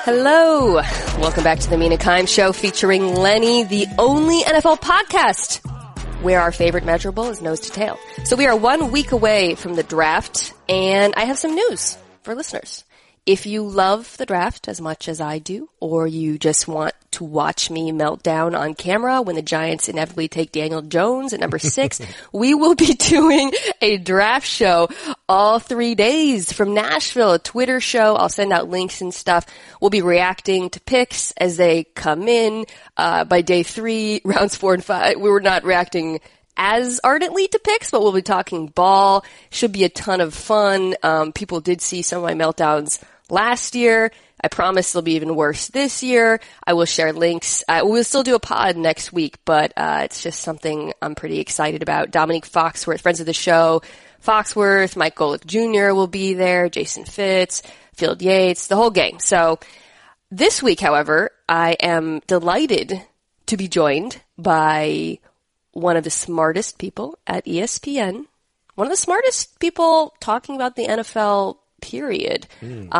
Hello. Welcome back to the Mina Kimes Show featuring Lenny, the only NFL podcast where our favorite measurable is nose to tail. So we are 1 week away from the draft, and I have some news for listeners. If you love the draft as much as I do, or you just want to watch me melt down on camera when the Giants inevitably take Daniel Jones at number 6, we will be doing a draft show all 3 days from Nashville, a Twitter show. I'll send out links and stuff. We'll be reacting to picks as they come in. By day 3, rounds 4 and 5, we were not reacting as ardently to picks, but we'll be talking ball. Should be a ton of fun. People did see some of my meltdowns last year. I promise it'll be even worse this year. I will share links. We'll still do a pod next week, but it's just something I'm pretty excited about. Dominique Foxworth, friends of the show, Foxworth, Mike Golick Jr. will be there, Jason Fitz, Field Yates, the whole gang. So this week, however, I am delighted to be joined by one of the smartest people at ESPN, one of the smartest people talking about the NFL period.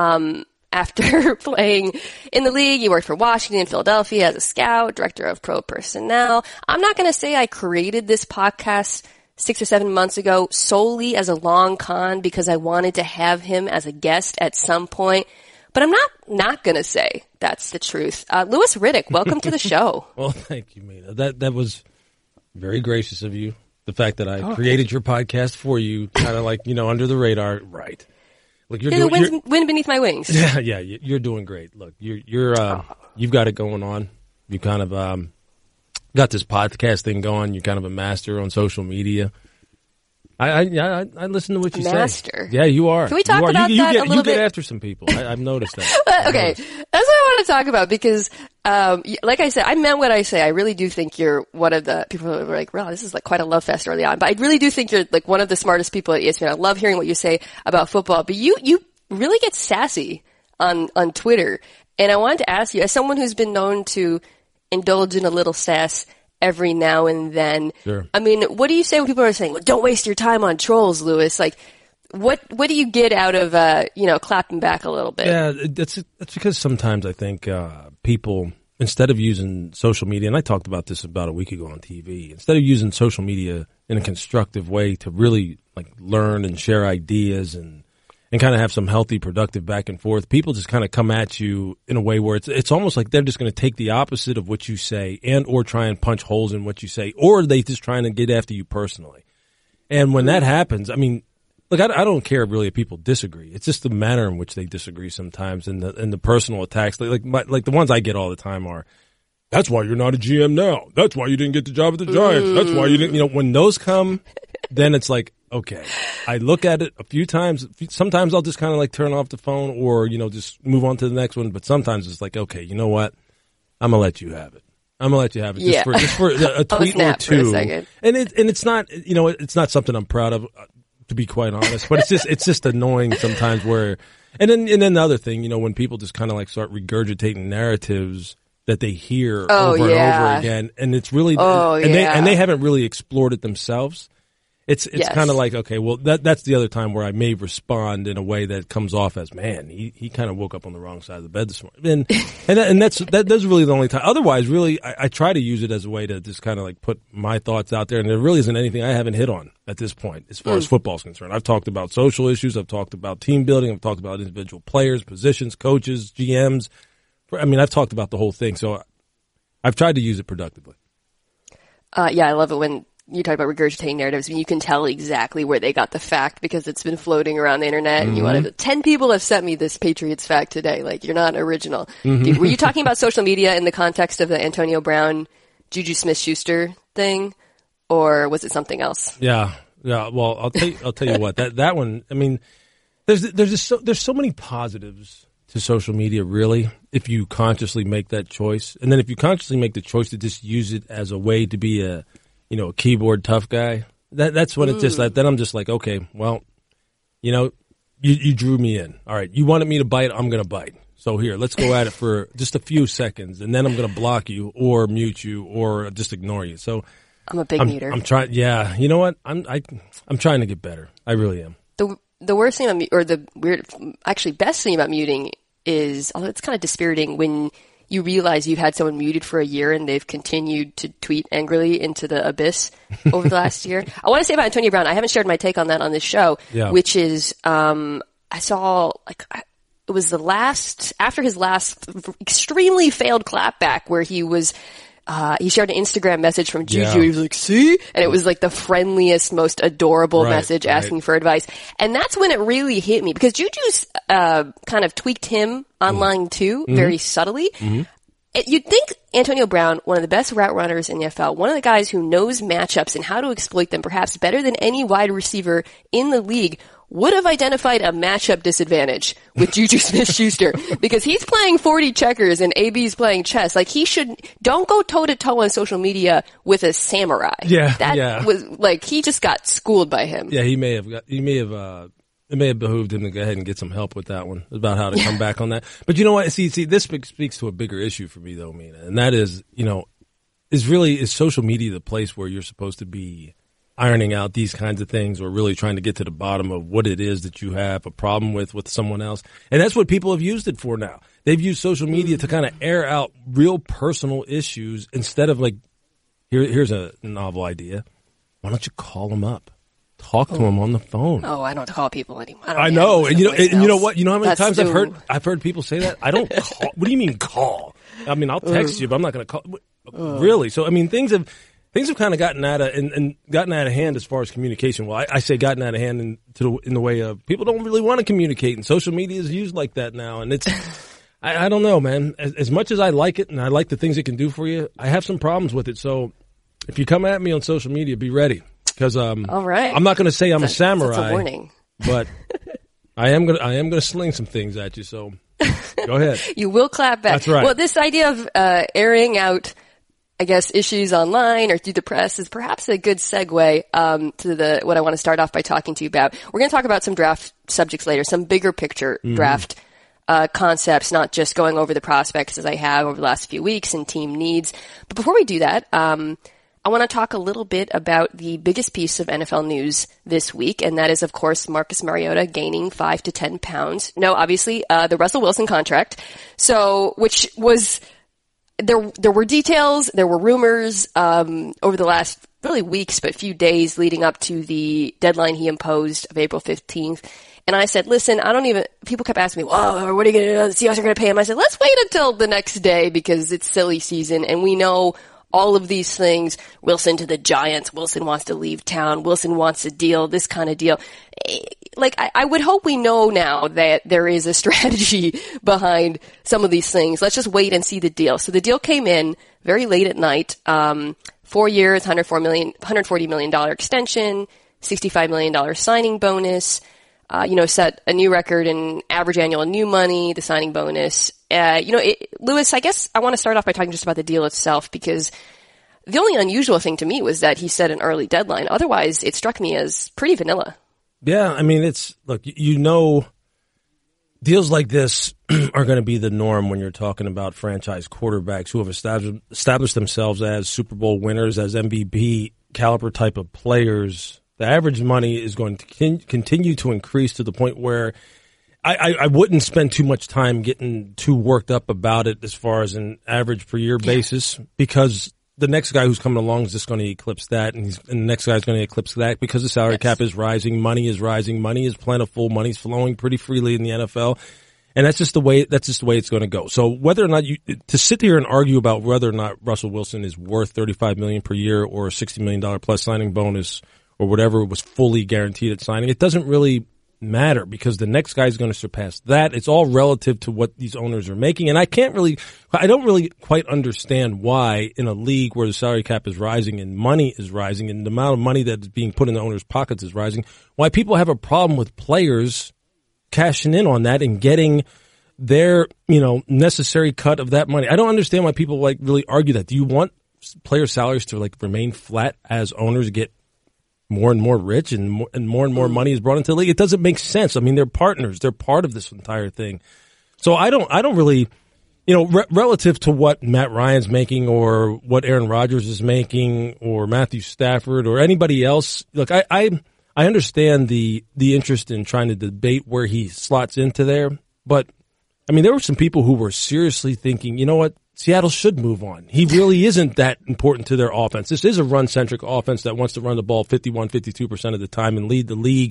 After playing in the league, he worked for Washington and Philadelphia as a scout, director of pro personnel. I'm not going to say I created this podcast 6 or 7 months ago solely as a long con because I wanted to have him as a guest at some point, but I'm not going to say that's the truth. Louis Riddick, welcome to the show. Well, thank you, Mina. That was very gracious of you. The fact that I created your podcast for you, kind of like, under the radar, right? Look, you're doing the wind beneath my wings. Yeah, you're doing great. Look, you've got it going on. You kind of got this podcast thing going. You're kind of a master on social media. I listen to what you say. Master. Yeah, you are. Can we talk about that a little bit? You get after some people. I've noticed that. Okay, that's what I want to talk about because, like I said, I meant what I say. I really do think you're one of the people who are like, wow, this is like quite a love fest early on. But I really do think you're like one of the smartest people at ESPN. I love hearing what you say about football. But you really get sassy on Twitter. And I wanted to ask you, as someone who's been known to indulge in a little sass every now and then. Sure. I mean, what do you say when people are saying, well, don't waste your time on trolls, Louis? Like, what do you get out of, clapping back a little bit? Yeah, that's because sometimes I think, people, instead of using social media, and I talked about this about a week ago on TV, instead of using social media in a constructive way to really like learn and share ideas and kind of have some healthy, productive back and forth, people just kind of come at you in a way where it's almost like they're just going to take the opposite of what you say and or try and punch holes in what you say, or they just trying to get after you personally. And when that happens, I mean, look, I don't care really if people disagree. It's just the manner in which they disagree sometimes, and the personal attacks. Like the ones I get all the time are, "That's why you're not a GM now. That's why you didn't get the job at the Giants. That's why you didn't." When those come, then it's like, okay, I look at it a few times. Sometimes I'll just kind of like turn off the phone or, just move on to the next one. But sometimes it's like, okay, you know what? I'm going to let you have it. Just for a tweet or two. And it's not, it's not something I'm proud of, to be quite honest. But it's just annoying sometimes where, and then the other thing, when people just kind of like start regurgitating narratives that they hear over and over again. And it's really, and they haven't really explored it themselves. It's kind of like, okay, well, that's the other time where I may respond in a way that comes off as, man, he kind of woke up on the wrong side of the bed this morning. And that's really the only time. Otherwise, really, I try to use it as a way to just kind of like put my thoughts out there. And there really isn't anything I haven't hit on at this point as far as football's concerned. I've talked about social issues. I've talked about team building. I've talked about individual players, positions, coaches, GMs. I mean, I've talked about the whole thing. So I've tried to use it productively. I love it when you talk about regurgitating narratives. I mean, you can tell exactly where they got the fact because it's been floating around the internet. And you want to, 10 people have sent me this Patriots fact today. Like, you're not original. Were you talking about social media in the context of the Antonio Brown, Juju Smith-Schuster thing, or was it something else? Yeah. Well, I'll tell you what. That one. I mean, there's so many positives to social media, really, if you consciously make that choice, and then if you consciously make the choice to just use it as a way to be a keyboard tough guy, that's when it just, then I'm just like, okay, well, you drew me in. All right, you wanted me to bite, I'm going to bite. So here, let's go at it for just a few seconds, and then I'm going to block you or mute you or just ignore you. So I'm a big muter. I'm trying. Yeah, you know what? I'm trying to get better. I really am. The worst thing about the best thing about muting is, although it's kind of dispiriting when you realize you've had someone muted for a year and they've continued to tweet angrily into the abyss over the last year. I want to say about Antonio Brown, I haven't shared my take on that on this show, which is, I saw, it was after his last extremely failed clapback where he was, he shared an Instagram message from Juju. He was like, see? And it was like the friendliest, most adorable message asking for advice. And that's when it really hit me because Juju's, kind of tweaked him online too, very subtly. You'd think Antonio Brown, one of the best route runners in the NFL, one of the guys who knows matchups and how to exploit them perhaps better than any wide receiver in the league, would have identified a matchup disadvantage with Juju Smith-Schuster because he's playing 40 checkers and AB's playing chess. Like don't go toe to toe on social media with a samurai. That was like, he just got schooled by him. Yeah, it may have behooved him to go ahead and get some help with that one about how to come back on that. But you know what? See, this speaks to a bigger issue for me though, Mina, and that is, is social media the place where you're supposed to be ironing out these kinds of things or really trying to get to the bottom of what it is that you have a problem with someone else. And that's what people have used it for now. They've used social media to kind of air out real personal issues instead of like, here's a novel idea. Why don't you call them up? Talk to them on the phone. Oh, I don't call people anymore. I know. And you know what? You know how many times I've heard people say that? I don't call. What do you mean call? I mean, I'll text you, but I'm not going to call. Really? So, I mean, things have kind of gotten out of hand as far as communication. Well, I say gotten out of hand in the way of people don't really want to communicate, and social media is used like that now. And it's, I don't know, man. As much as I like it and I like the things it can do for you, I have some problems with it. So if you come at me on social media, be ready because all right. I'm not going to say I'm a samurai. That's a warning. But I am going to sling some things at you. So go ahead. You will clap back. That's right. Well, this idea of airing out, I guess, issues online or through the press is perhaps a good segue to what I want to start off by talking to you about. We're going to talk about some draft subjects later, some bigger picture draft concepts, not just going over the prospects as I have over the last few weeks and team needs. But before we do that, I want to talk a little bit about the biggest piece of NFL news this week, and that is, of course, Marcus Mariota gaining 5 to 10 pounds. No, obviously, the Russell Wilson contract. So, which was, there were details, there were rumors, over the last really weeks, but few days leading up to the deadline he imposed of April 15th. And I said, listen, people kept asking me, well, what are you going to do? The Seahawks are going to pay him. I said, let's wait until the next day because it's silly season and we know all of these things. Wilson to the Giants. Wilson wants to leave town. Wilson wants a deal, this kind of deal. Like, I would hope we know now that there is a strategy behind some of these things. Let's just wait and see the deal. So the deal came in very late at night. 4 years, $140 million extension, $65 million signing bonus, set a new record in average annual new money, the signing bonus. Lewis, I guess I want to start off by talking just about the deal itself because the only unusual thing to me was that he set an early deadline. Otherwise, it struck me as pretty vanilla. Yeah, I mean, deals like this are going to be the norm when you're talking about franchise quarterbacks who have established themselves as Super Bowl winners, as MVP caliber type of players. The average money is going to continue to increase to the point where I wouldn't spend too much time getting too worked up about it as far as an average per year basis because the next guy who's coming along is just going to eclipse that, and the next guy is going to eclipse that because the salary cap is rising, money is rising, money is plentiful, money's flowing pretty freely in the NFL, and that's just the way it's going to go. So whether or not to sit here and argue about whether or not Russell Wilson is worth $35 million per year or a $60 million plus signing bonus or whatever was fully guaranteed at signing, it doesn't really matter because the next guy is going to surpass that. It's all relative to what these owners are making. And I don't really quite understand why in a league where the salary cap is rising and money is rising and the amount of money that is being put in the owners' pockets is rising, why people have a problem with players cashing in on that and getting their, necessary cut of that money. I don't understand why people really argue that. Do you want player salaries to remain flat as owners get more and more rich and more money is brought into the league? It doesn't make sense. I mean, they're partners. They're part of this entire thing. So I don't really, relative to what Matt Ryan's making or what Aaron Rodgers is making or Matthew Stafford or anybody else. Look, I understand the interest in trying to debate where he slots into there, but I mean, there were some people who were seriously thinking, you know what, Seattle should move on. He really isn't that important to their offense. This is a run-centric offense that wants to run the ball 51, 52% of the time and lead the league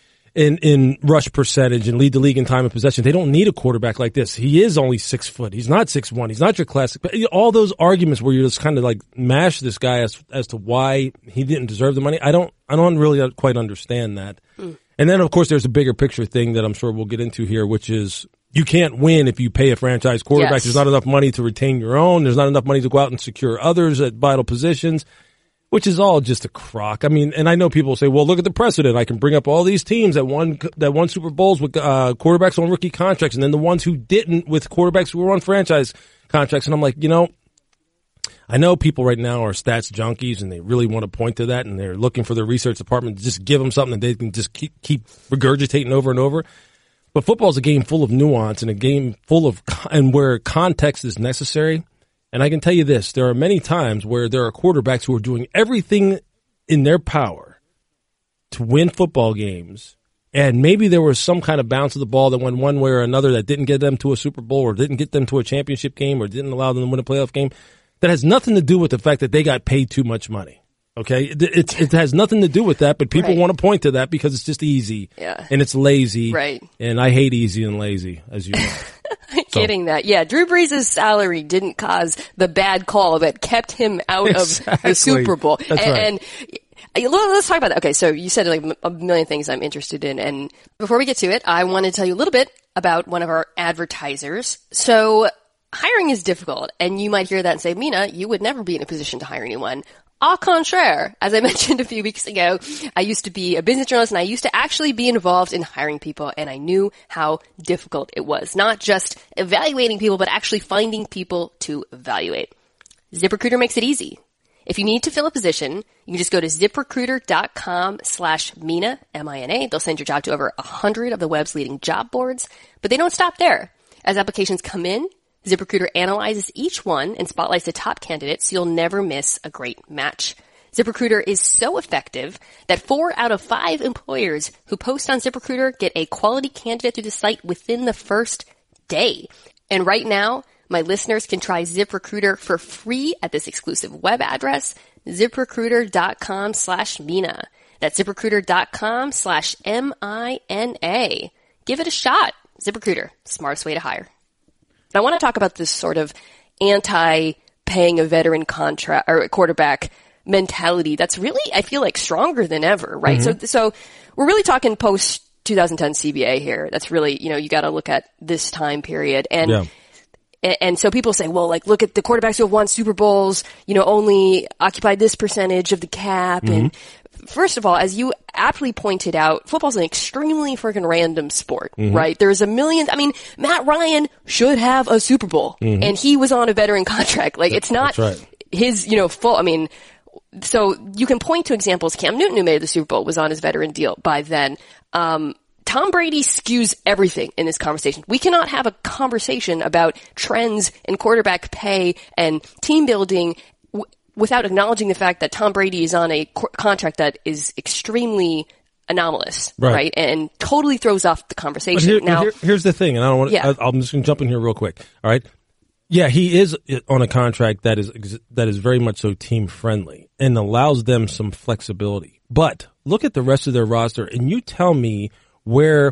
in rush percentage and lead the league in time of possession. They don't need a quarterback like this. He is only 6 foot. He's not 6'1". He's not your classic. All those arguments where you just kind of like mash this guy as to why he didn't deserve the money. I don't really quite understand that. And then, of course, there's a bigger picture thing that I'm sure we'll get into here, which is you can't win if you pay a franchise quarterback. Yes. There's not enough money to retain your own. There's not enough money to go out and secure others at vital positions, which is all just a crock. I mean, and I know people say, well, look at the precedent. I can bring up all these teams that won Super Bowls with quarterbacks on rookie contracts, and then the ones who didn't with quarterbacks who were on franchise contracts. And I'm like, I know people right now are stats junkies, and they really want to point to that, and they're looking for their research department to just give them something that they can just keep regurgitating over and over. But football is a game full of nuance and a game full of and where context is necessary. And I can tell you this, there are many times where there are quarterbacks who are doing everything in their power to win football games, and maybe there was some kind of bounce of the ball that went one way or another that didn't get them to a Super Bowl or didn't get them to a championship game or didn't allow them to win a playoff game. That has nothing to do with the fact that they got paid too much money. Okay? It has nothing to do with that, but people want to point to that because it's just easy. Yeah. And it's lazy. Right. And I hate easy and lazy, as you know. Getting that. Yeah, Drew Brees' salary didn't cause the bad call that kept him out of the Super Bowl. That's right. And let's talk about that. Okay, so you said like a million things I'm interested in. And before we get to it, I want to tell you a little bit about one of our advertisers. So hiring is difficult, and you might hear that and say, Mina, you would never be in a position to hire anyone. Au contraire, as I mentioned a few weeks ago, I used to be a business journalist and I used to actually be involved in hiring people, and I knew how difficult it was. Not just evaluating people, but actually finding people to evaluate. ZipRecruiter makes it easy. If you need to fill a position, you can just go to ZipRecruiter.com/Mina, M-I-N-A. They'll send your job to over 100 of the web's leading job boards, but they don't stop there. As applications come in, ZipRecruiter analyzes each one and spotlights the top candidates, so you'll never miss a great match. ZipRecruiter is so effective that 4 out of 5 employers who post on ZipRecruiter get a quality candidate through the site within the first day. And right now, my listeners can try ZipRecruiter for free at this exclusive web address, ZipRecruiter.com/Mina. That's ZipRecruiter.com/MINA. Give it a shot. ZipRecruiter, smartest way to hire. I want to talk about this sort of anti-paying a veteran contract or quarterback mentality that's really, I feel like, stronger than ever, right? Mm-hmm. So we're really talking post 2010 CBA here. That's really, you got to look at this time period. And so people say, well, like, look at the quarterbacks who have won Super Bowls, only occupied this percentage of the cap. Mm-hmm. And first of all, as you aptly pointed out, football's an extremely freaking random sport, mm-hmm. right? There's a million. I mean, Matt Ryan should have a Super Bowl, mm-hmm. and he was on a veteran contract. Like, it's not his, full. I mean, so you can point to examples. Cam Newton, who made the Super Bowl, was on his veteran deal by then. Tom Brady skews everything in this conversation. We cannot have a conversation about trends in quarterback pay and team building without acknowledging the fact that Tom Brady is on a contract that is extremely anomalous, right? And totally throws off the conversation. Here's the thing, and I don't want to, I'm just going to jump in here real quick. All right. Yeah, he is on a contract that is very much so team friendly and allows them some flexibility. But look at the rest of their roster and you tell me where,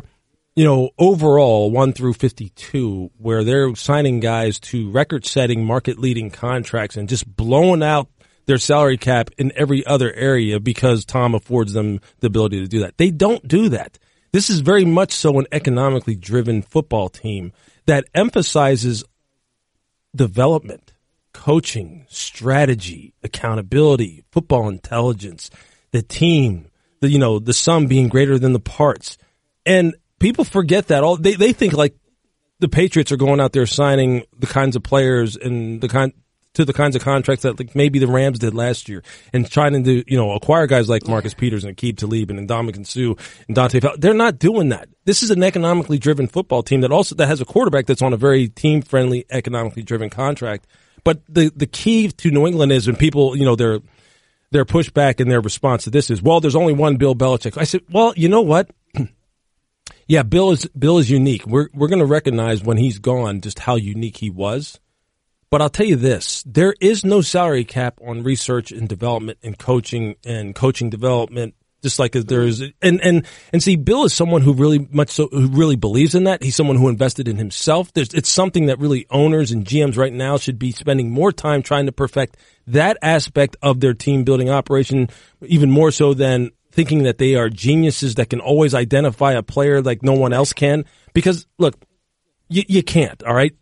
overall 1 through 52, where they're signing guys to record-setting, market-leading contracts and just blowing out their salary cap in every other area because Tom affords them the ability to do that. They don't do that. This is very much so an economically driven football team that emphasizes development, coaching, strategy, accountability, football intelligence, the team, the sum being greater than the parts. And people forget that. They think like the Patriots are going out there signing the kinds of players and the kinds of contracts that like maybe the Rams did last year and trying to acquire guys like Marcus Peters and Aqib Talib and Ndamukong Suh and Dante Fowler. They're not doing that. This is an economically driven football team that has a quarterback that's on a very team friendly, economically driven contract. But the key to New England is when people, their pushback and their response to this is, well, there's only one Bill Belichick. I said, well, you know what? Yeah, Bill is unique. We're going to recognize when he's gone just how unique he was. But I'll tell you this, there is no salary cap on research and development and coaching development, just like there is. And see, Bill is someone who really believes in that. He's someone who invested in himself. It's something that really owners and GMs right now should be spending more time trying to perfect that aspect of their team building operation, even more so than thinking that they are geniuses that can always identify a player like no one else can. Because look, you can't, all right?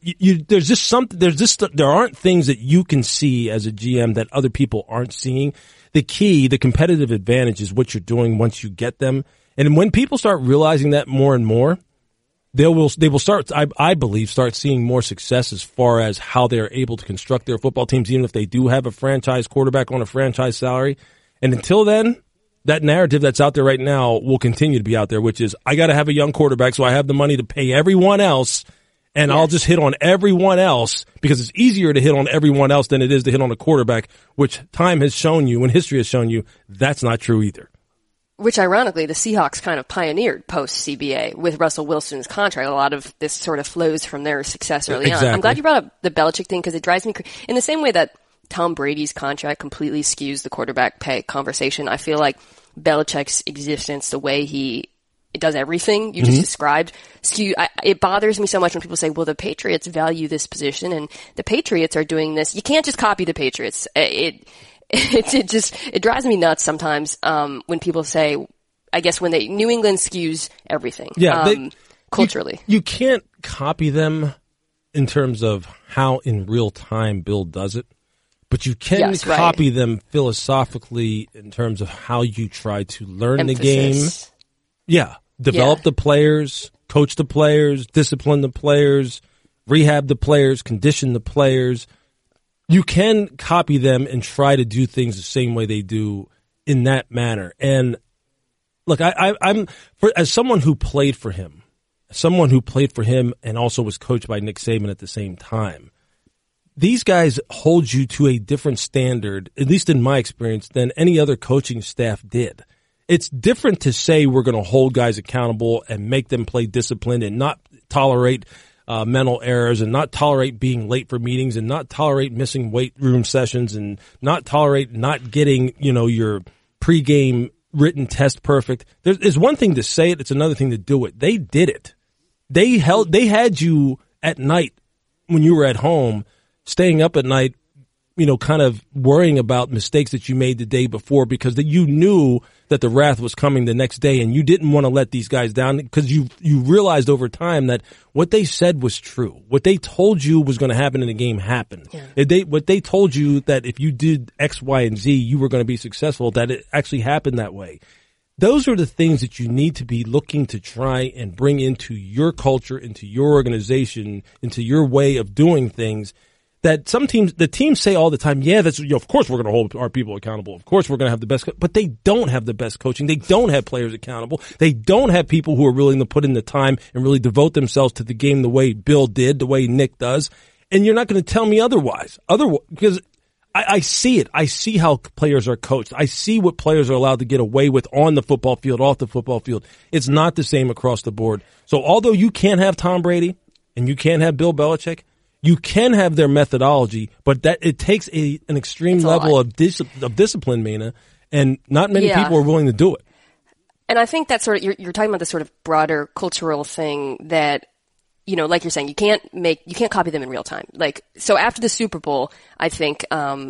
There aren't things that you can see as a GM that other people aren't seeing. The competitive advantage is what you're doing once you get them. And when people start realizing that more and more, they will start, I believe, start seeing more success as far as how they're able to construct their football teams, even if they do have a franchise quarterback on a franchise salary. And until then, that narrative that's out there right now will continue to be out there, which is, I got to have a young quarterback so I have the money to pay everyone else, and I'll just hit on everyone else because it's easier to hit on everyone else than it is to hit on a quarterback, which time has shown you and history has shown you that's not true either. Which, ironically, the Seahawks kind of pioneered post-CBA with Russell Wilson's contract. A lot of this sort of flows from their success early on. I'm glad you brought up the Belichick thing because it drives me in the same way that Tom Brady's contract completely skews the quarterback pay conversation. I feel like Belichick's existence, the way he does everything you just described, it bothers me so much when people say, well, the Patriots value this position and the Patriots are doing this. You can't just copy the Patriots. It drives me nuts sometimes, when people say, I guess New England skews everything. Yeah. Culturally. You can't copy them in terms of how in real time Bill does it. But you can copy them philosophically in terms of how you try to learn the game. Yeah. Develop the players, coach the players, discipline the players, rehab the players, condition the players. You can copy them and try to do things the same way they do in that manner. And look, as someone who played for him and also was coached by Nick Saban at the same time, these guys hold you to a different standard, at least in my experience, than any other coaching staff did. It's different to say we're going to hold guys accountable and make them play disciplined and not tolerate mental errors and not tolerate being late for meetings and not tolerate missing weight room sessions and not tolerate not getting, your pregame written test perfect. There's one thing to say it. It's another thing to do it. They did it. They had you at night when you were at home, staying up at night, kind of worrying about mistakes that you made the day before because you knew that the wrath was coming the next day and you didn't want to let these guys down because you realized over time that what they said was true. What they told you was going to happen in the game happened. Yeah. What they told you that if you did X, Y, and Z, you were going to be successful, that it actually happened that way. Those are the things that you need to be looking to try and bring into your culture, into your organization, into your way of doing things. That the teams say all the time, of course we're going to hold our people accountable. Of course we're going to have the best, but they don't have the best coaching. They don't have players accountable. They don't have people who are willing to put in the time and really devote themselves to the game the way Bill did, the way Nick does. And you're not going to tell me otherwise. Because I see it. I see how players are coached. I see what players are allowed to get away with on the football field, off the football field. It's not the same across the board. So although you can't have Tom Brady and you can't have Bill Belichick, you can have their methodology, but that it takes an extreme level of discipline, Mina, and not many people are willing to do it. And I think that's sort of you're talking about this sort of broader cultural thing that, like you're saying, you can't copy them in real time. Like, so after the Super Bowl, I think,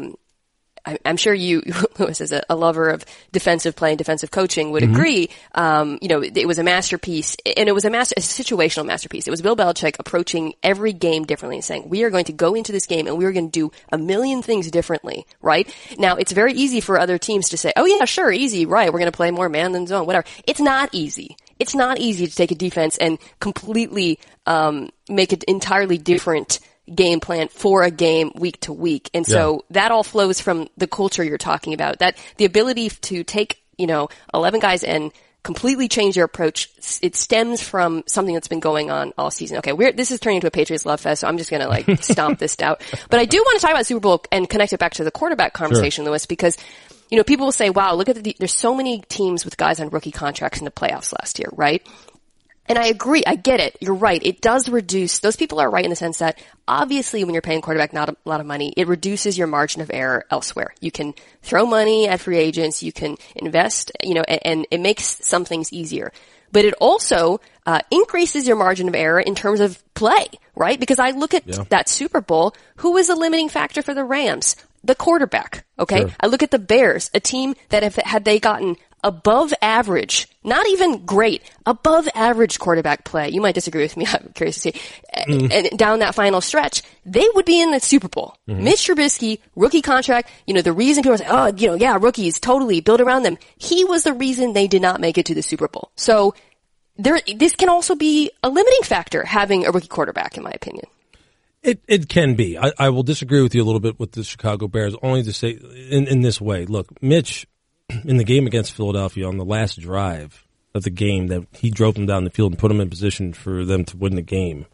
I'm sure you, Louis, as a lover of defensive play and defensive coaching, would agree. It was a masterpiece, and it was a situational masterpiece. It was Bill Belichick approaching every game differently and saying, we are going to go into this game and we are going to do a million things differently, right? Now, it's very easy for other teams to say, oh yeah, sure, easy, right, we're going to play more man than zone, whatever. It's not easy. It's not easy to take a defense and completely, make it entirely different game plan for a game week to week. And so that all flows from the culture you're talking about, that the ability to take, 11 guys and completely change their approach. It stems from something that's been going on all season. Okay. This is turning into a Patriots love fest, so I'm just going to stomp this out. But I do want to talk about Super Bowl and connect it back to the quarterback conversation, Louis, because people will say, wow, look at there's so many teams with guys on rookie contracts in the playoffs last year, right? And I agree. I get it. You're right. It does reduce, those people are right in the sense that obviously when you're paying quarterback not a lot of money, it reduces your margin of error elsewhere. You can throw money at free agents, you can invest, and it makes some things easier. But it also increases your margin of error in terms of play, right? Because I look at that Super Bowl, who was a limiting factor for the Rams? The quarterback, okay? Sure. I look at the Bears, a team that had they gotten above average, not even great, above average quarterback play. You might disagree with me. I'm curious to see. And down that final stretch, they would be in the Super Bowl. Mitch Trubisky, rookie contract. The reason people say, rookies, totally build around them. He was the reason they did not make it to the Super Bowl. So this can also be a limiting factor, having a rookie quarterback, in my opinion. It can be. I will disagree with you a little bit with the Chicago Bears, only to say in this way. Look, Mitch, in the game against Philadelphia on the last drive of the game that he drove them down the field and put them in position for them to win the game.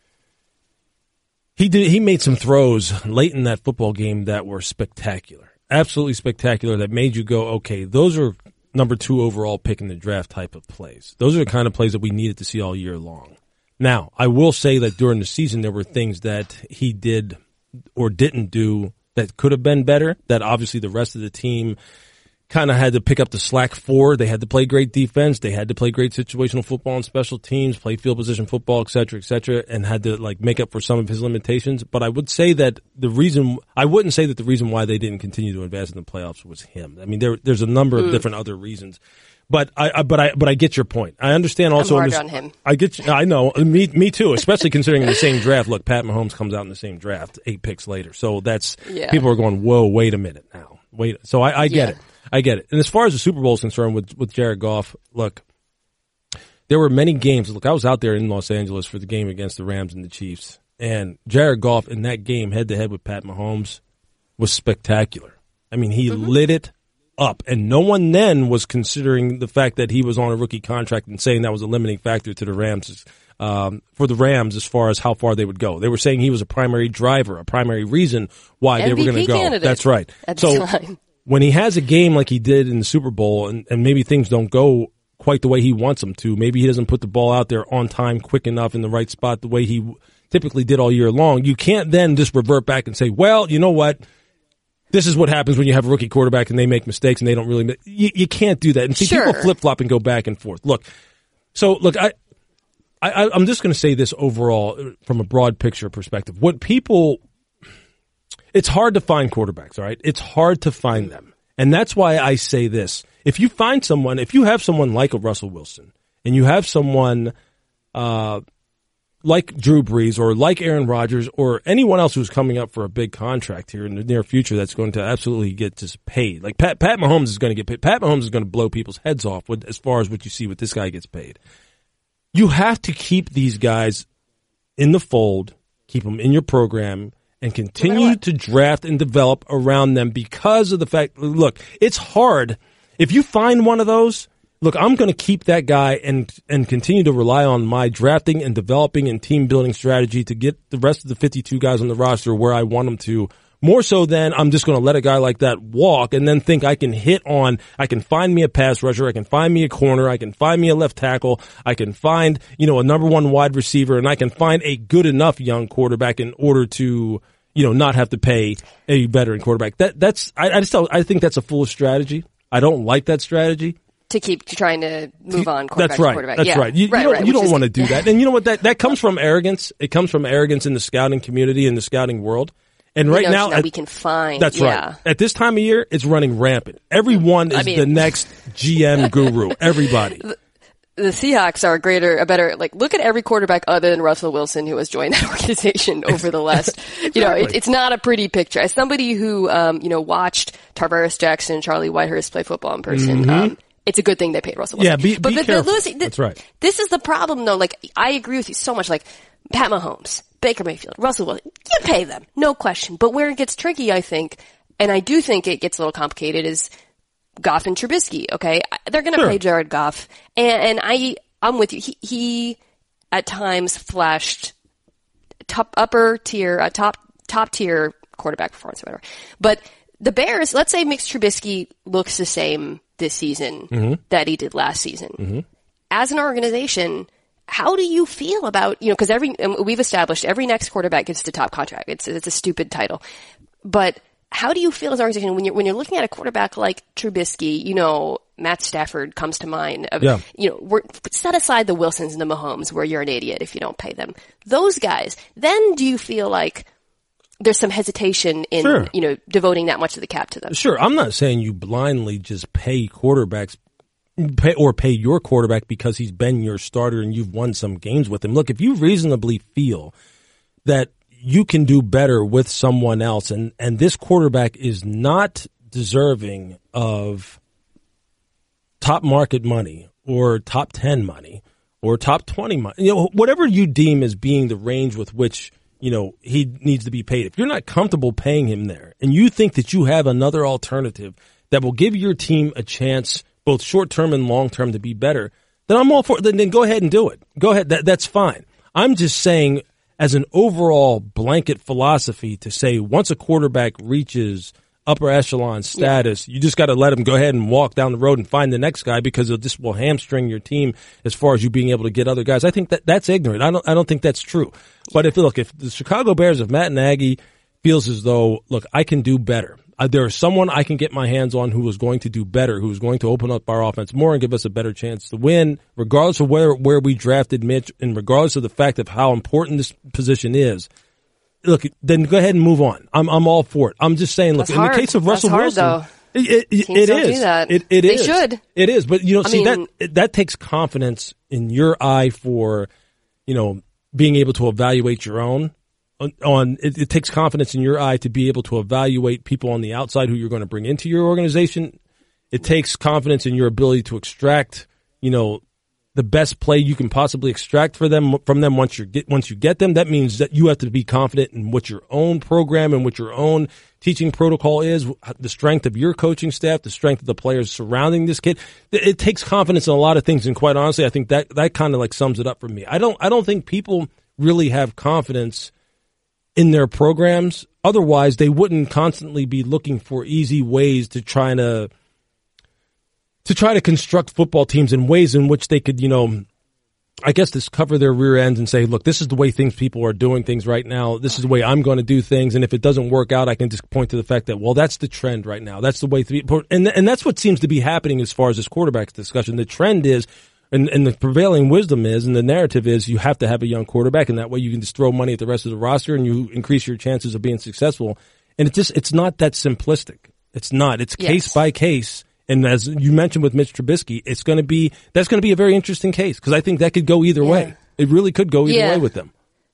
He made some throws late in that football game that were spectacular. Absolutely spectacular, that made you go, okay, those are number 2 overall pick in the draft type of plays. Those are the kind of plays that we needed to see all year long. Now, I will say that during the season there were things that he did or didn't do that could have been better, that obviously the rest of the team kind of had to pick up the slack for. They had to play great defense. They had to play great situational football and special teams, play field position football, et cetera, and had to make up for some of his limitations. But I would say that I wouldn't say that the reason why they didn't continue to advance in the playoffs was him. I mean, there's a number of different other reasons. But I get your point. I understand also. I'm hard on him. I get you. I know. Me too. Especially considering the same draft. Look, Pat Mahomes comes out in the same draft 8 picks later. So people are going, whoa, wait a minute now. So I get it. I get it. And as far as the Super Bowl is concerned with Jared Goff, look, there were many games. Look, I was out there in Los Angeles for the game against the Rams and the Chiefs, and Jared Goff in that game head-to-head with Pat Mahomes was spectacular. I mean, he lit it up, and no one then was considering the fact that he was on a rookie contract and saying that was a limiting factor to the Rams, for the Rams as far as how far they would go. They were saying he was a primary driver, a primary reason why MVP they were going to go. Candidate. That's right. When he has a game like he did in the Super Bowl and maybe things don't go quite the way he wants them to, maybe he doesn't put the ball out there on time, quick enough, in the right spot the way he typically did all year long, you can't then just revert back and say, well, you know what? This is what happens when you have a rookie quarterback and they make mistakes and they don't really you can't do that. And see, people flip-flop and go back and forth. Look, I'm just going to say this overall from a broad picture perspective. It's hard to find quarterbacks, all right? It's hard to find them. And that's why I say this. If you have someone like a Russell Wilson, and you have someone like Drew Brees or like Aaron Rodgers or anyone else who's coming up for a big contract here in the near future that's going to absolutely get just paid. Like Pat Mahomes is going to get paid. Pat Mahomes is going to blow people's heads off as far as what you see what this guy gets paid. You have to keep these guys in the fold, keep them in your program, and continue to draft and develop around them because of the fact, look, it's hard. If you find one of those, look, I'm going to keep that guy and continue to rely on my drafting and developing and team building strategy to get the rest of the 52 guys on the roster where I want them to. More so than I'm just going to let a guy like that walk and then think I can find me a pass rusher, I can find me a corner, I can find me a left tackle, I can find, a number 1 wide receiver, and I can find a good enough young quarterback in order to, not have to pay a veteran quarterback. I think that's a foolish strategy. I don't like that strategy. To keep trying to move on quarterback That's right. to quarterback. That's right. You don't want to do that. And you know what? That comes from arrogance. It comes from arrogance in the scouting community, in the scouting world. And right now, we can find. That's right. At this time of year, it's running rampant. Everyone is the next GM guru. Everybody. The Seahawks are a better, look at every quarterback other than Russell Wilson who has joined that organization over the last, Exactly. It's not a pretty picture. As somebody who, watched Tarvaris Jackson, Charlie Whitehurst play football in person, it's a good thing they paid Russell Wilson. Yeah, be careful. That's right. This is the problem though. I agree with you so much. Pat Mahomes, Baker Mayfield, Russell Wilson, you pay them. No question. But where it gets tricky, I think, and I do think it gets a little complicated, is Goff and Trubisky, okay? They're going to pay Jared Goff. And I'm with you. He at times flashed top tier quarterback performance or whatever. But the Bears, let's say Mitch Trubisky looks the same this season that he did last season. As an organization, How do you feel about, because we've established every next quarterback gets the top contract. It's a stupid title. But how do you feel as an organization when you're looking at a quarterback like Trubisky, Matt Stafford comes to mind. Set aside the Wilsons and the Mahomes where you're an idiot if you don't pay them. Those guys, then do you feel like there's some hesitation in, devoting that much of the cap to them? Sure. I'm not saying you blindly just pay quarterbacks pay your quarterback because he's been your starter and you've won some games with him. Look, if you reasonably feel that you can do better with someone else and this quarterback is not deserving of top market money or top 10 money or top 20 money, whatever you deem as being the range with which he needs to be paid. If you're not comfortable paying him there and you think that you have another alternative that will give your team a chance, both short-term and long-term, to be better, then I'm all for it. Then go ahead and do it. Go ahead. That's fine. I'm just saying as an overall blanket philosophy to say once a quarterback reaches upper echelon status, you just got to let him go ahead and walk down the road and find the next guy because this will hamstring your team as far as you being able to get other guys. I think that's ignorant. I don't think that's true. But if the Chicago Bears, if Matt Nagy feels as though, look, I can do better. There is someone I can get my hands on who is going to do better, who is going to open up our offense more and give us a better chance to win, regardless of where we drafted Mitch and regardless of the fact of how important this position is. Look, then go ahead and move on. I'm all for it. I'm just saying, look, in the case of Russell Wilson, it is. They should. It is. But, that takes confidence in your eye for, being able to evaluate your own. It takes confidence in your eye to be able to evaluate people on the outside who you're going to bring into your organization. It takes confidence in your ability to extract, the best play you can possibly extract from them once you get them. That means that you have to be confident in what your own program and what your own teaching protocol is, the strength of your coaching staff, the strength of the players surrounding this kid. It takes confidence in a lot of things, and quite honestly, I think that kind of like sums it up for me. I don't think people really have confidence in their programs. Otherwise, they wouldn't constantly be looking for easy ways to try to construct football teams in ways in which they could, just cover their rear ends and say, look, this is the way people are doing things right now. This is the way I'm going to do things. And if it doesn't work out, I can just point to the fact that, well, that's the trend right now. That's the way and that's what seems to be happening as far as this quarterback discussion. The trend is, and the prevailing wisdom is, and the narrative is, you have to have a young quarterback, and that way you can just throw money at the rest of the roster and you increase your chances of being successful. And it's not that simplistic. It's not. It's case by case. And as you mentioned with Mitch Trubisky, that's going to be a very interesting case because I think that could go either way. It really could go either way with them.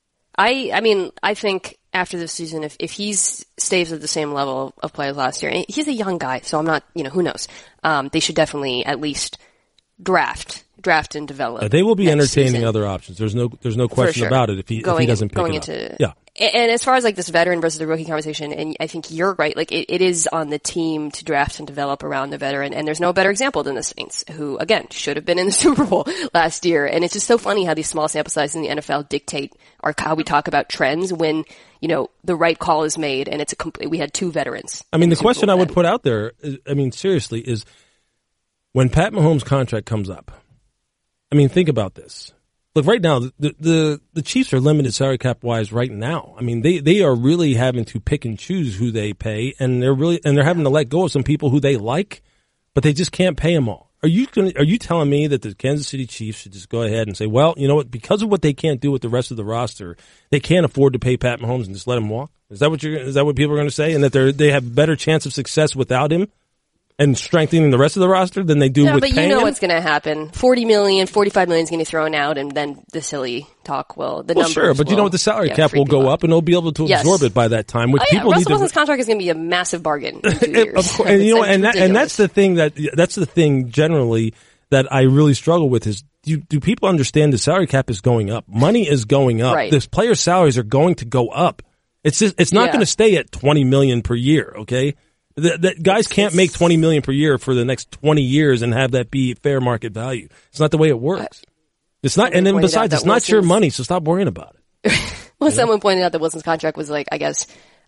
I think after this season, if he stays at the same level of play as last year, and he's a young guy, so I'm not, who knows? They should definitely at least draft and develop. They will be entertaining season. Other options. There's no question about it if he doesn't pick it up. Yeah. And as far as like this veteran versus the rookie conversation, and I think you're right, like it is on the team to draft and develop around the veteran, and there's no better example than the Saints, who again should have been in the Super Bowl last year. And it's just so funny how these small sample sizes in the NFL dictate how we talk about trends when the right call is made, and we had two veterans. I mean, the question I would put out there, seriously, is when Pat Mahomes' contract comes up. Think about this. Look, right now, the Chiefs are limited salary cap wise right now. They are really having to pick and choose who they pay, and they're having to let go of some people who they like, but they just can't pay them all. Are you telling me that the Kansas City Chiefs should just go ahead and say, well, you know what, because of what they can't do with the rest of the roster, they can't afford to pay Pat Mahomes and just let him walk? Is that what people are going to say? And that they have a better chance of success without him? And strengthening the rest of the roster than they do with paying him? What's going to happen. $40 million, $45 million is going to be thrown out, and then the silly talk numbers sure, but the salary cap will go up, and they'll be able to absorb it by that time. Which people Russell Wilson's contract is going to be a massive bargain in 2 years. Of course, and that's the thing generally that I really struggle with is do people understand the salary cap is going up? Money is going up. Right. This players' salaries are going to go up. It's not going to stay at $20 million per year. Okay. That guys can't make $20 million per year for the next 20 years and have that be fair market value. It's not the way it works. It's not, and then besides, it's not your money, so stop worrying about it. Well, someone pointed out that Wilson's contract was like, I guess,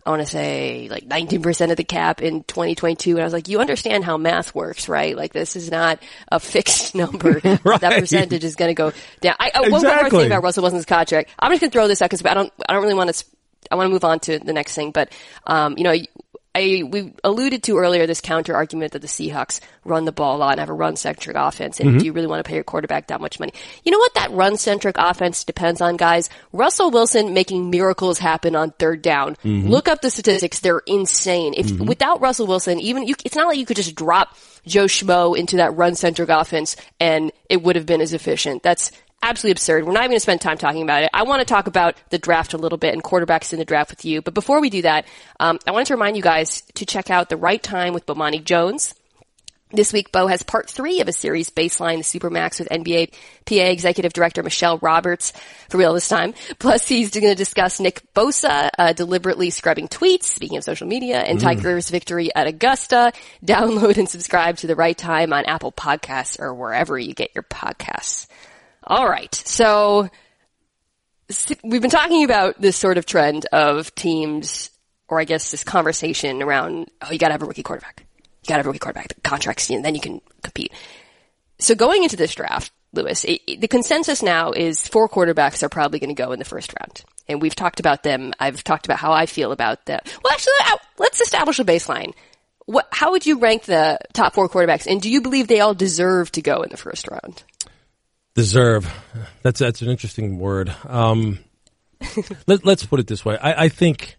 I want to say like 19% of the cap in 2022. And I was like, you understand how math works, right? Like this is not a fixed number. Right. That percentage is going to go down. One more thing about Russell Wilson's contract. I'm just going to throw this out because I don't really want to, I want to move on to the next thing, but, we alluded to earlier this counter argument that the Seahawks run the ball a lot and have a run-centric offense. And do you really want to pay your quarterback that much money? You know what that run-centric offense depends on, guys? Russell Wilson making miracles happen on third down. Look up the statistics. They're insane. Without Russell Wilson, it's not like you could just drop Joe Schmo into that run-centric offense and it would have been as efficient. That's absolutely absurd. We're not even going to spend time talking about it. I want to talk about the draft a little bit and quarterbacks in the draft with you. But before we do that, I wanted to remind you guys to check out The Right Time with Bomani Jones. This week, Bo has part 3 of a series, Baseline the Supermax, with NBA PA Executive Director Michelle Roberts, for real this time. Plus, he's going to discuss Nick Bosa deliberately scrubbing tweets, speaking of social media, and Tiger's victory at Augusta. Download and subscribe to The Right Time on Apple Podcasts or wherever you get your podcasts. All right. So we've been talking about this sort of trend of teams, or I guess this conversation around, you got to have a rookie quarterback. You got to have a rookie quarterback. The contracts, and then you can compete. So going into this draft, Lewis, the consensus now is 4 quarterbacks are probably going to go in the first round. And we've talked about them. I've talked about how I feel about that. Well, actually, let's establish a baseline. How would you rank the top 4 quarterbacks? And do you believe they all deserve to go in the first round? Deserve. That's an interesting word. Let's put it this way. I think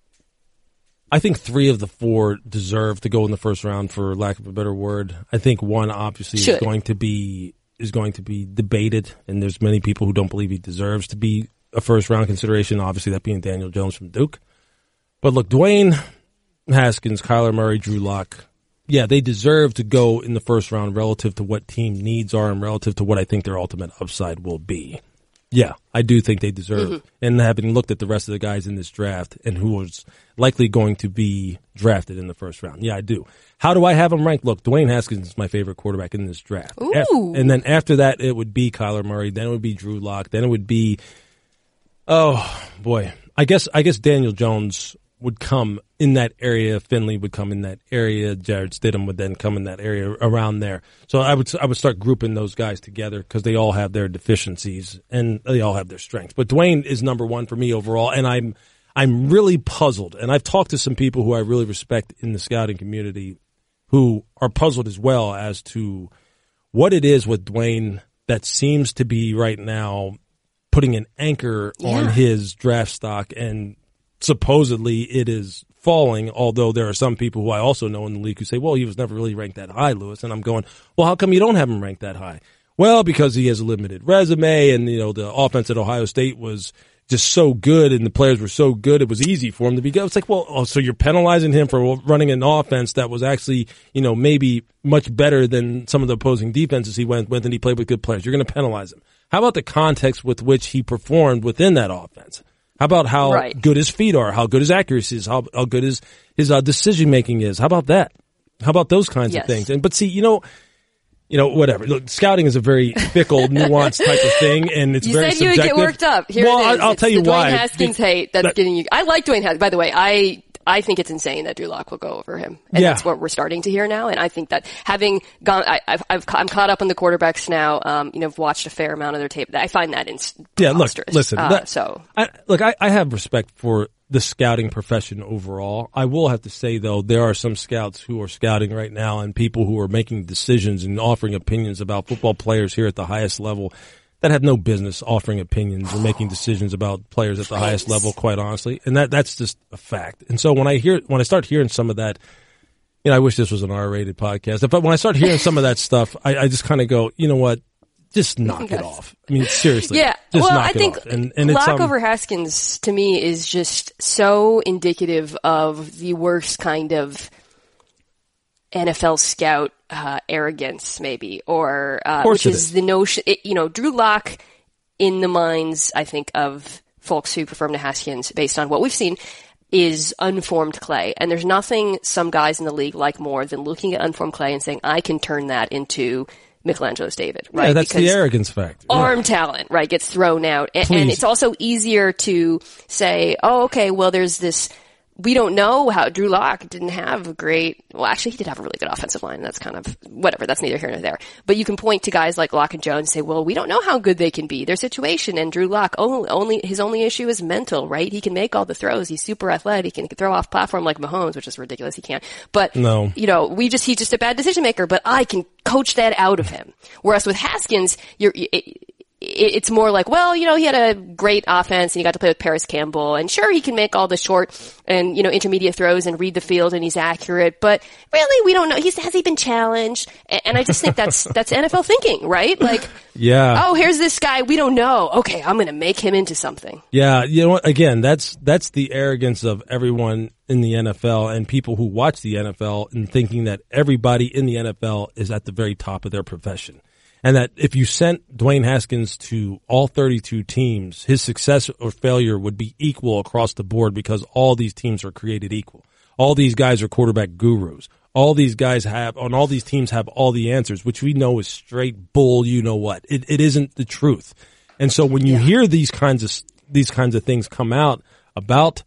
3 of the 4 deserve to go in the first round, for lack of a better word. I think one obviously is going to be debated, and there's many people who don't believe he deserves to be a first round consideration. Obviously, that being Daniel Jones from Duke. But look, Dwayne Haskins, Kyler Murray, Drew Lock. Yeah, they deserve to go in the first round relative to what team needs are and relative to what I think their ultimate upside will be. Yeah, I do think they deserve. And having looked at the rest of the guys in this draft and who was likely going to be drafted in the first round, yeah, I do. How do I have them ranked? Look, Dwayne Haskins is my favorite quarterback in this draft. And then after that, it would be Kyler Murray. Then it would be Drew Lock. Then it would be, oh boy, I guess Daniel Jones would come in that area. Finley would come in that area. Jared Stidham would then come in that area around there. So I would start grouping those guys together because they all have their deficiencies and they all have their strengths. But Dwayne is number 1 for me overall, and I'm really puzzled. And I've talked to some people who I really respect in the scouting community who are puzzled as well as to what it is with Dwayne that seems to be right now putting an anchor on his draft stock, and supposedly it is falling, although there are some people who I also know in the league who say, well, he was never really ranked that high, Lewis. And I'm going, well, how come you don't have him ranked that high? Well, because he has a limited resume, and the offense at Ohio State was just so good and the players were so good, it was easy for him to be good. It's like, well, so you're penalizing him for running an offense that was actually, maybe much better than some of the opposing defenses he went with, and he played with good players. You're going to penalize him. How about the context with which he performed within that offense? How about how good his feet are, how good his accuracy is, how good his decision-making is? How about that? How about those kinds of things? But see, whatever. Look, scouting is a very fickle, nuanced type of thing, and it's very subjective. You said you would get worked up. Here it is. I'll tell you why. Dwayne Haskins hate that's getting you. I like Dwayne Haskins. By the way, I think it's insane that Drew Lock will go over him. And that's what we're starting to hear now. And I think that having gone, I'm caught up on the quarterbacks now. I've watched a fair amount of their tape. I find that monstrous. Listen, I have respect for the scouting profession overall. I will have to say, though, there are some scouts who are scouting right now and people who are making decisions and offering opinions about football players here at the highest level that have no business offering opinions or making decisions about players at the highest level, quite honestly. And that's just a fact. And so when I start hearing some of that, I wish this was an R-rated podcast, but when I start hearing some of that stuff, I just kind of go, you know what? Just knock it off. I mean, seriously. Yeah. Just knock I think it off. And Lock over Haskins to me is just so indicative of the worst kind of NFL scout arrogance, maybe, or which is the notion. Drew Lock, in the minds, I think, of folks who prefer him to Haskins, based on what we've seen, is unformed clay. And there's nothing some guys in the league like more than looking at unformed clay and saying, I can turn that into Michelangelo's David, right? Yeah, that's because the arrogance factor. Arm talent, right, gets thrown out. And it's also easier to say, oh, okay, well, there's this we don't know how Drew Lock didn't have a great, well, actually he did have a really good offensive line. That's kind of, whatever, that's neither here nor there. But you can point to guys like Lock and Jones and say, well, we don't know how good they can be. Their situation, and Drew Lock, his only issue is mental, right? He can make all the throws. He's super athletic. He can throw off platform like Mahomes, which is ridiculous. He can't. But, no. He's just a bad decision maker, but I can coach that out of him. Whereas with Haskins, it's more like, well, he had a great offense and he got to play with Paris Campbell, and sure, he can make all the short and, intermediate throws and read the field and he's accurate, but really we don't know. Has he been challenged? And I just think that's NFL thinking, right? Like, yeah. Oh, here's this guy. We don't know. Okay. I'm going to make him into something. Yeah. You know what? Again, that's the arrogance of everyone in the NFL and people who watch the NFL and thinking that everybody in the NFL is at the very top of their profession. And that if you sent Dwayne Haskins to all 32 teams, his success or failure would be equal across the board because all these teams are created equal. All these guys are quarterback gurus. All these guys on all these teams have all the answers, which we know is straight bull. You know what? It isn't the truth. And so when you hear these kinds of things come out about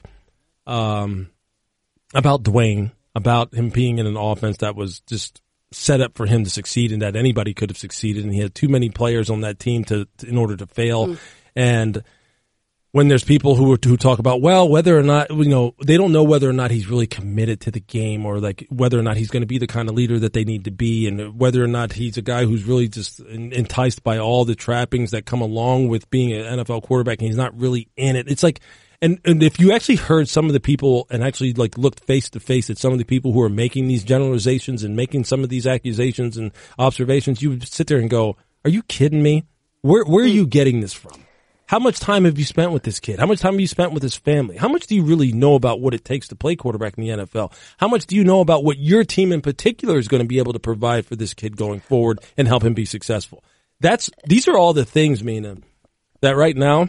Dwayne, about him being in an offense that was just set up for him to succeed and that anybody could have succeeded, and he had too many players on that team in order to fail. And when there's people who talk about, well, whether or not, they don't know whether or not he's really committed to the game, or like whether or not he's going to be the kind of leader that they need to be, and whether or not he's a guy who's really just enticed by all the trappings that come along with being an NFL quarterback and he's not really in it. It's like, and if you actually heard some of the people and actually like looked face to face at some of the people who are making these generalizations and making some of these accusations and observations, you would sit there and go, are you kidding me? Where are you getting this from? How much time have you spent with this kid? How much time have you spent with his family? How much do you really know about what it takes to play quarterback in the NFL? How much do you know about what your team in particular is going to be able to provide for this kid going forward and help him be successful? These are all the things, Mina, that right now,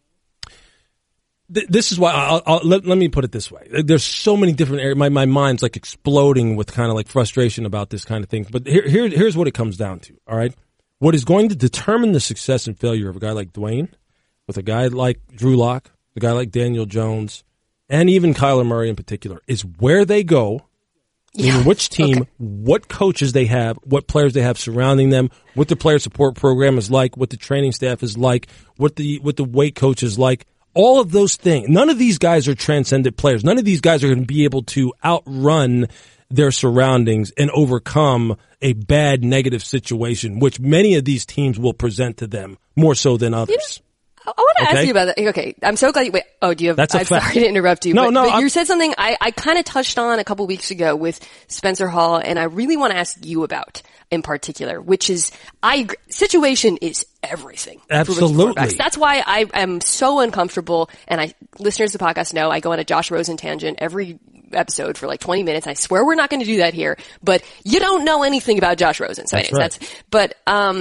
this is why let me put it this way. There's so many different areas. My mind's like exploding with kind of like frustration about this kind of thing. But here's what it comes down to. All right. What is going to determine the success and failure of a guy like Dwayne, with a guy like Drew Lock, a guy like Daniel Jones, and even Kyler Murray in particular, is where they go, in which team, what coaches they have, what players they have surrounding them, what the player support program is like, what the training staff is like, what the weight coach is like. All of those things. None of these guys are transcendent players. None of these guys are going to be able to outrun their surroundings and overcome a bad negative situation, which many of these teams will present to them more so than others. I want to ask you about that. Okay. I'm so glad you wait. Oh, do you have, That's a I'm fact. sorry to interrupt you. No, but you said something I kind of touched on a couple weeks ago with Spencer Hall, and I really want to ask you about in particular, which is, situation is everything. Absolutely. That's why I am so uncomfortable, and listeners of the podcast know I go on a Josh Rosen tangent every episode for like 20 minutes. I swear we're not going to do that here, but you don't know anything about Josh Rosen. So anyways, but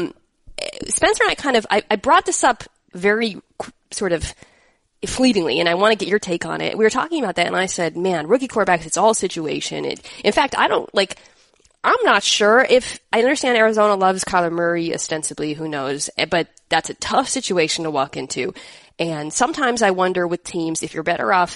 Spencer and I brought this up very sort of fleetingly, and I want to get your take on it. We were talking about that, and I said, man, rookie quarterbacks, it's all situation. In fact, I'm not sure if I understand Arizona loves Kyler Murray ostensibly, who knows, but that's a tough situation to walk into. And sometimes I wonder with teams if you're better off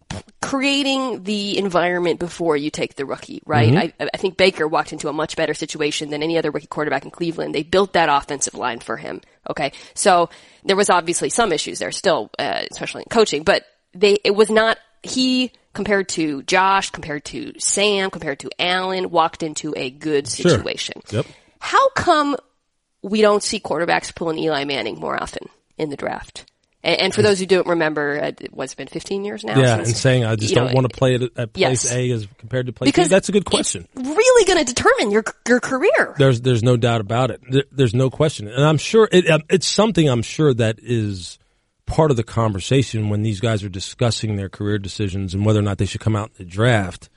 creating the environment before you take the rookie, right? Mm-hmm. I think Baker walked into a much better situation than any other rookie quarterback in Cleveland. They built that offensive line for him. Okay. So there was obviously some issues there still, especially in coaching, but it was not he compared to Josh, compared to Sam, compared to Allen, walked into a good situation. Sure. Yep. How come we don't see quarterbacks pulling Eli Manning more often in the draft? And for those who don't remember, it's been 15 years now. Yeah, and saying I just don't want to play it at place A as compared to place B. That's a good question. It's really going to determine your career. There's no doubt about it. There's no question. And I'm sure it's something I'm sure that is part of the conversation when these guys are discussing their career decisions and whether or not they should come out in the draft,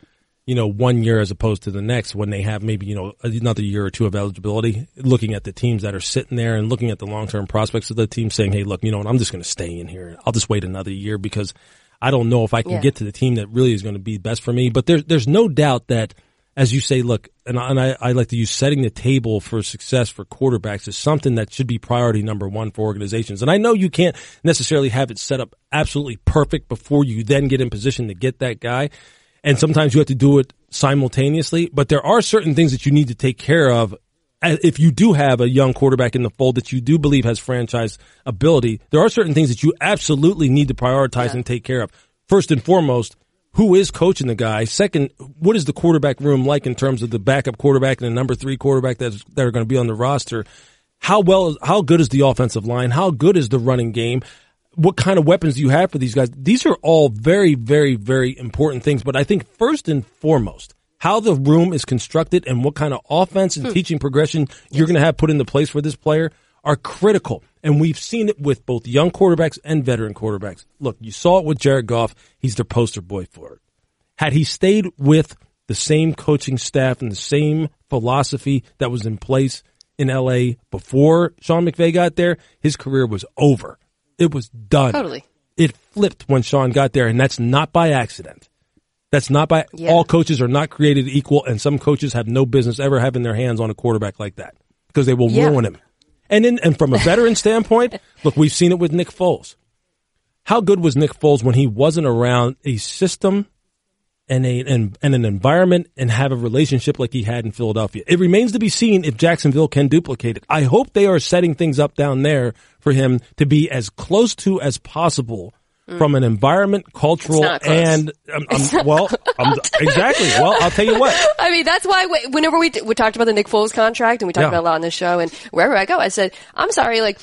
1 year as opposed to the next when they have maybe, another year or two of eligibility, looking at the teams that are sitting there and looking at the long-term prospects of the team saying, hey, look, I'm just going to stay in here. I'll just wait another year because I don't know if I can get to the team that really is going to be best for me. But there's no doubt that as you say, look, and I like to use setting the table for success for quarterbacks is something that should be priority number one for organizations. And I know you can't necessarily have it set up absolutely perfect before you then get in position to get that guy. And sometimes you have to do it simultaneously, but there are certain things that you need to take care of. If you do have a young quarterback in the fold that you do believe has franchise ability, there are certain things that you absolutely need to prioritize and take care of. First and foremost, who is coaching the guy? Second, what is the quarterback room like in terms of the backup quarterback and the number 3 quarterback that are going to be on the roster? How good is the offensive line? How good is the running game? What kind of weapons do you have for these guys? These are all very, very, very important things. But I think first and foremost, how the room is constructed and what kind of offense and teaching progression you're going to have put into place for this player are critical. And we've seen it with both young quarterbacks and veteran quarterbacks. Look, you saw it with Jared Goff. He's the poster boy for it. Had he stayed with the same coaching staff and the same philosophy that was in place in L.A. before Sean McVay got there, his career was over. It was done. Totally. It flipped when Sean got there, and that's not by accident. That's not by all coaches are not created equal, and some coaches have no business ever having their hands on a quarterback like that because they will ruin him. And from a veteran standpoint, look, we've seen it with Nick Foles. How good was Nick Foles when he wasn't around a system and an environment and have a relationship like he had in Philadelphia? It remains to be seen if Jacksonville can duplicate it. I hope they are setting things up down there for him to be as close to as possible from an environment, cultural, and exactly. Well, I'll tell you what. I mean, that's why whenever we talked about the Nick Foles contract, and we talked about it a lot on this show, and wherever I go, I said, I'm sorry, like,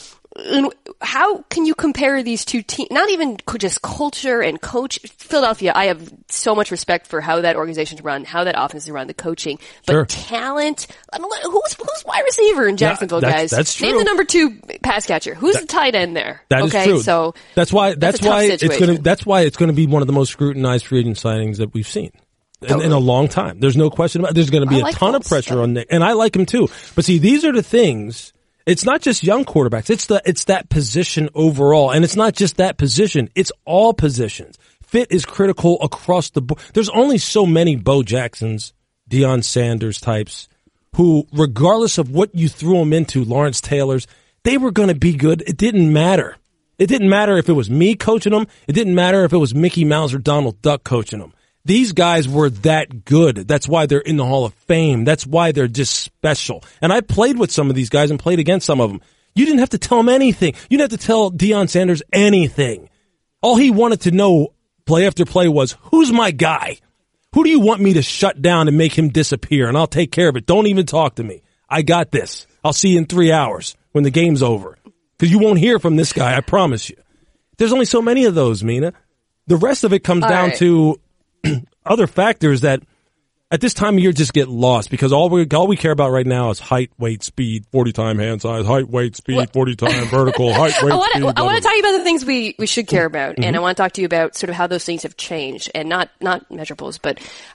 how can you compare these two teams? Not even just culture and coach. Philadelphia, I have so much respect for how that organization's run, how that offense is run, the coaching, but talent. I mean, who's wide receiver in Jacksonville, guys? That's true. Name the number 2 pass catcher. Who's the tight end there? That is true. So that's why it's going to be one of the most scrutinized free agent signings that we've seen. In a long time. There's no question about it. There's going to be a ton of pressure on Nick, and I like him too. But see, these are the things. It's not just young quarterbacks. It's that position overall. And it's not just that position. It's all positions. Fit is critical across the board. There's only so many Bo Jacksons, Deion Sanders types who, regardless of what you threw them into, Lawrence Taylors, they were going to be good. It didn't matter. It didn't matter if it was me coaching them. It didn't matter if it was Mickey Mouse or Donald Duck coaching them. These guys were that good. That's why they're in the Hall of Fame. That's why they're just special. And I played with some of these guys and played against some of them. You didn't have to tell them anything. You didn't have to tell Deion Sanders anything. All he wanted to know play after play was, who's my guy? Who do you want me to shut down and make him disappear? And I'll take care of it. Don't even talk to me. I got this. I'll see you in 3 hours when the game's over. Because you won't hear from this guy, I promise you. There's only so many of those, Mina. The rest of it comes down to other factors that at this time of year just get lost because all we care about right now is height, weight, speed, 40-time hand size, height, weight, speed, 40-time vertical, height, weight, speed. I want to tell you about the things we should care about, and I want to talk to you about sort of how those things have changed, and not measurables, but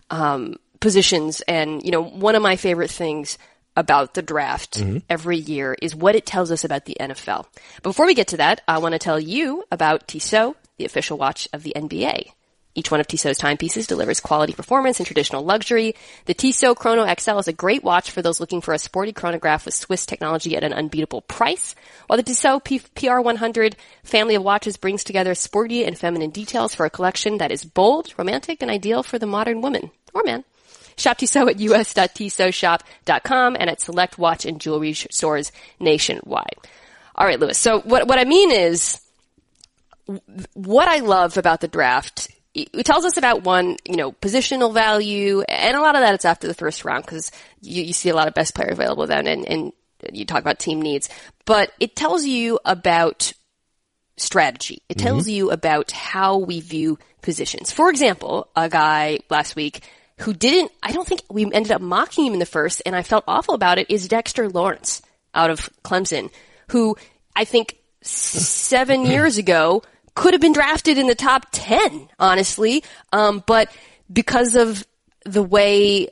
positions. And, you know, one of my favorite things about the draft every year is what it tells us about the NFL. But before we get to that, I want to tell you about Tissot, the official watch of the NBA. Each one of Tissot's timepieces delivers quality performance and traditional luxury. The Tissot Chrono XL is a great watch for those looking for a sporty chronograph with Swiss technology at an unbeatable price, while the Tissot PR100 family of watches brings together sporty and feminine details for a collection that is bold, romantic, and ideal for the modern woman or man. Shop Tissot at us.tissotshop.com and at select watch and jewelry stores nationwide. All right, Louis. So what I mean is, what I love about the draft, it tells us about one, you know, positional value, and a lot of that it's after the first round because you see a lot of best player available then, and you talk about team needs. But it tells you about strategy. It tells you about how we view positions. For example, a guy last week who I don't think we ended up mocking him in the first, and I felt awful about it, is Dexter Lawrence out of Clemson, who I think 7 years ago could have been drafted in the top 10, honestly. But because of the way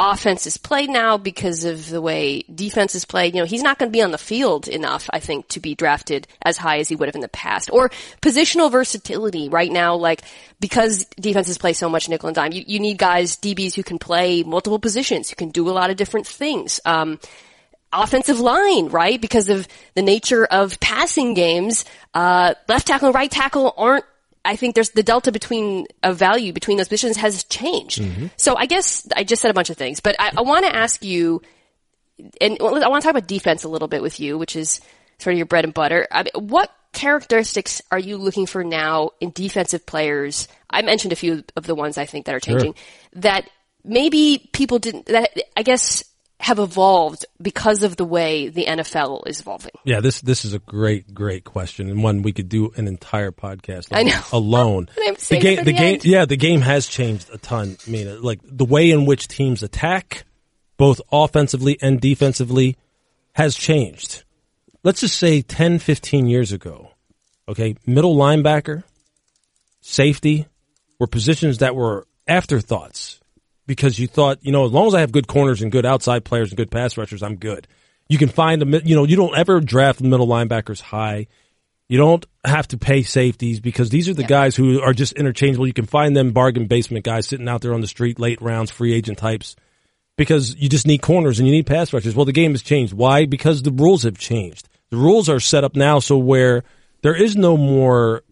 offense is played now, because of the way defense is played, he's not going to be on the field enough, I think, to be drafted as high as he would have in the past. Or positional versatility right now, because defenses play so much nickel and dime, you need guys, DBs, who can play multiple positions, who can do a lot of different things. Offensive line, right? Because of the nature of passing games, left tackle and right tackle aren't, I think there's the delta of value between those positions has changed. Mm-hmm. So I guess I just said a bunch of things, but I want to ask you, and I want to talk about defense a little bit with you, which is sort of your bread and butter. What characteristics are you looking for now in defensive players? I mentioned a few of the ones I think that are changing, that maybe people didn't, that I guess have evolved because of the way the NFL is evolving. Yeah, this is a great question, and one we could do an entire podcast on I know. alone. The game has changed a ton. I mean, the way in which teams attack, both offensively and defensively, has changed. Let's just say 10, 15 years ago, okay, middle linebacker, safety were positions that were afterthoughts. Because you thought, as long as I have good corners and good outside players and good pass rushers, I'm good. You can find you don't ever draft middle linebackers high. You don't have to pay safeties because these are the guys who are just interchangeable. You can find them bargain basement guys sitting out there on the street, late rounds, free agent types, because you just need corners and you need pass rushers. Well, the game has changed. Why? Because the rules have changed. The rules are set up now so where there is no more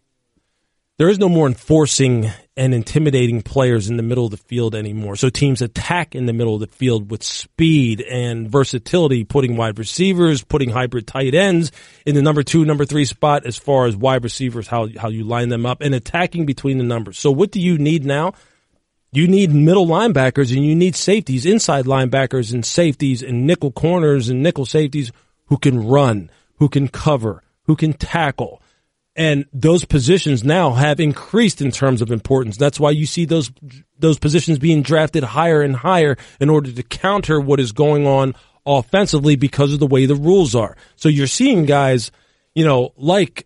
enforcing and intimidating players in the middle of the field anymore. So teams attack in the middle of the field with speed and versatility, putting wide receivers, putting hybrid tight ends in the number 2, number 3 spot as far as wide receivers, how you line them up, and attacking between the numbers. So what do you need now? You need middle linebackers and you need safeties, inside linebackers and safeties and nickel corners and nickel safeties who can run, who can cover, who can tackle. And those positions now have increased in terms of importance. That's why you see those positions being drafted higher and higher in order to counter what is going on offensively because of the way the rules are. So you're seeing guys, like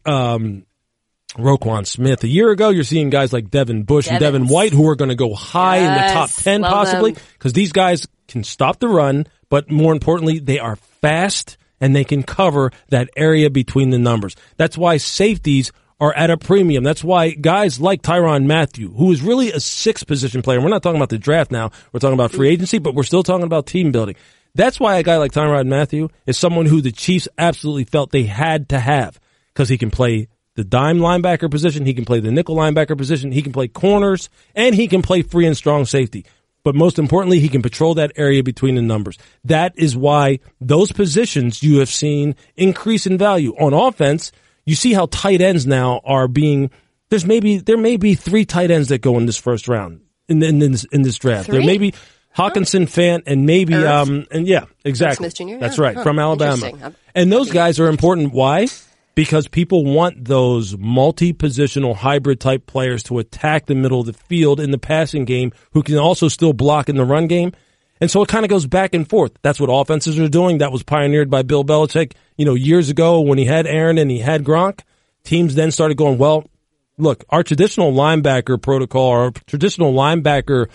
Roquan Smith. A year ago, you're seeing guys like Devin Bush and Devin White who are going to go high in the top 10 possibly because these guys can stop the run, but more importantly, they are fast and they can cover that area between the numbers. That's why safeties are at a premium. That's why guys like Tyrann Mathieu, who is really a 6th position player, we're not talking about the draft now, we're talking about free agency, but we're still talking about team building. That's why a guy like Tyrann Mathieu is someone who the Chiefs absolutely felt they had to have because he can play the dime linebacker position, he can play the nickel linebacker position, he can play corners, and he can play free and strong safety. But most importantly, he can patrol that area between the numbers. That is why those positions you have seen increase in value. On offense, you see how tight ends now are being, there may be 3 tight ends that go in this first round in this draft. 3? There may be Hawkinson, Fant, and maybe, exactly. Smith Jr.? That's right, from Alabama. And those guys are important. Why? Because people want those multi-positional hybrid type players to attack the middle of the field in the passing game who can also still block in the run game. And so it kind of goes back and forth. That's what offenses are doing. That was pioneered by Bill Belichick, years ago when he had Aaron and he had Gronk. Teams then started going, well, look, our traditional linebacker protocol, our traditional linebacker,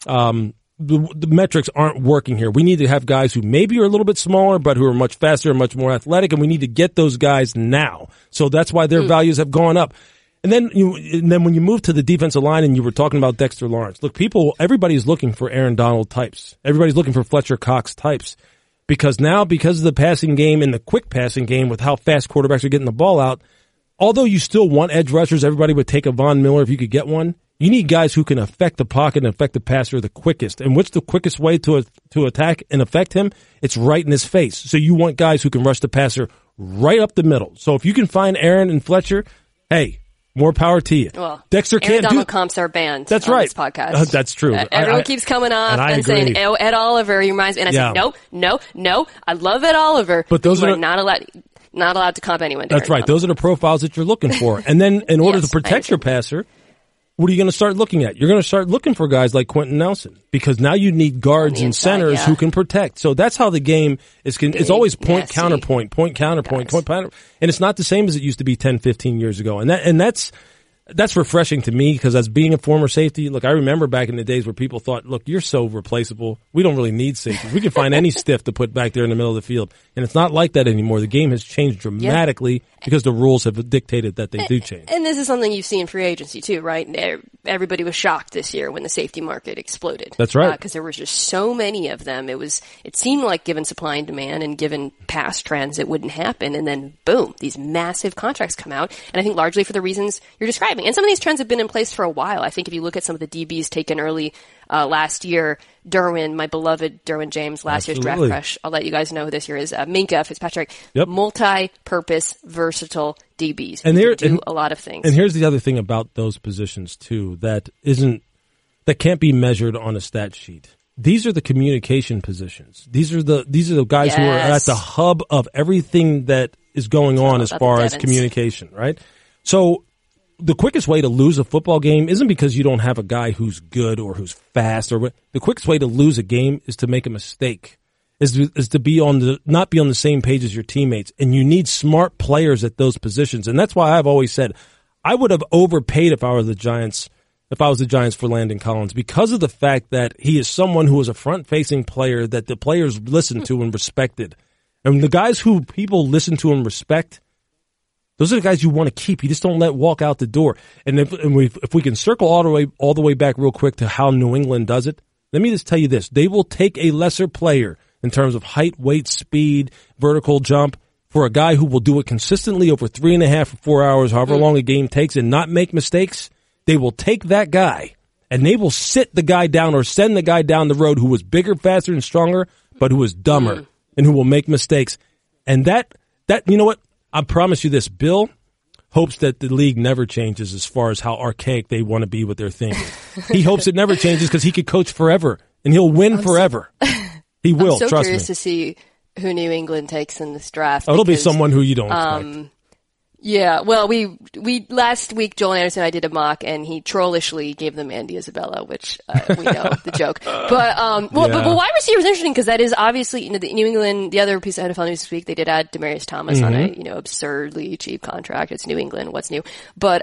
the metrics aren't working here. We need to have guys who maybe are a little bit smaller, but who are much faster and much more athletic, and we need to get those guys now. So that's why their values have gone up. And then when you move to the defensive line and you were talking about Dexter Lawrence, look, everybody's looking for Aaron Donald types. Everybody's looking for Fletcher Cox types. Because of the passing game and the quick passing game with how fast quarterbacks are getting the ball out, although you still want edge rushers, everybody would take a Von Miller if you could get one. You need guys who can affect the pocket and affect the passer the quickest. And what's the quickest way to attack and affect him? It's right in his face. So you want guys who can rush the passer right up the middle. So if you can find Aaron and Fletcher, hey, more power to you. Well, Dexter can't Aaron Donald comps are banned. That's on right. This podcast. That's true. Everyone keeps coming off and saying, "Oh, Ed Oliver." He reminds me, and I say, "No. I love Ed Oliver." But those are not allowed to comp anyone. That's right. Those are the profiles that you're looking for. And then in order to protect your passer, what are you going to start looking at? You're going to start looking for guys like Quentin Nelson because now you need guards and centers who can protect. So that's how the game is. It's always point, counterpoint, point, counterpoint, point, counter. And it's not the same as it used to be 10, 15 years ago. And that's that's refreshing to me because as being a former safety, look, I remember back in the days where people thought, look, you're so replaceable. We don't really need safeties. We can find any stiff to put back there in the middle of the field. And it's not like that anymore. The game has changed dramatically because the rules have dictated that they do change. And this is something you've seen in free agency too, right? Everybody was shocked this year when the safety market exploded. That's right. Because there was just so many of them. It seemed like given supply and demand and given past trends, it wouldn't happen. And then boom, these massive contracts come out. And I think largely for the reasons you're describing. And some of these trends have been in place for a while. I think if you look at some of the DBs taken early last year, Derwin, my beloved Derwin James, last year's draft crush. I'll let you guys know who this year is. Minkah Fitzpatrick, multi-purpose, versatile DBs. And they do a lot of things. And here's the other thing about those positions too that can't be measured on a stat sheet. These are the communication positions. These are the guys who are at the hub of everything that is going on as far as communication, right? So the quickest way to lose a football game isn't because you don't have a guy who's good or who's fast. The quickest way to lose a game is to make a mistake, is to not be on the same page as your teammates. And you need smart players at those positions. And that's why I've always said I would have overpaid if I was the Giants for Landon Collins, because of the fact that he is someone who is a front-facing player that the players listen to and respected. And the guys who people listen to and respect, those are the guys you want to keep. You just don't let walk out the door. And if we can circle all the way back real quick to how New England does it, let me just tell you this. They will take a lesser player in terms of height, weight, speed, vertical jump for a guy who will do it consistently over 3.5 or 4 hours, however long a game takes, and not make mistakes. They will take that guy and they will sit the guy down or send the guy down the road who was bigger, faster, and stronger, but who was dumber and who will make mistakes. And that, you know what? I promise you this, Bill hopes that the league never changes as far as how archaic they want to be with their thinking. He hopes it never changes because he could coach forever and he'll win forever. He will, I'm so trust curious me. to see who New England takes in this draft. It'll be someone who you don't expect. Yeah, well, we last week, Joel Anderson and I did a mock, and he trollishly gave them Andy Isabella, which we know the joke. But wide receiver is interesting because that is obviously, the New England. The other piece of NFL news this week, they did add Demaryius Thomas on a absurdly cheap contract. It's New England. What's new? But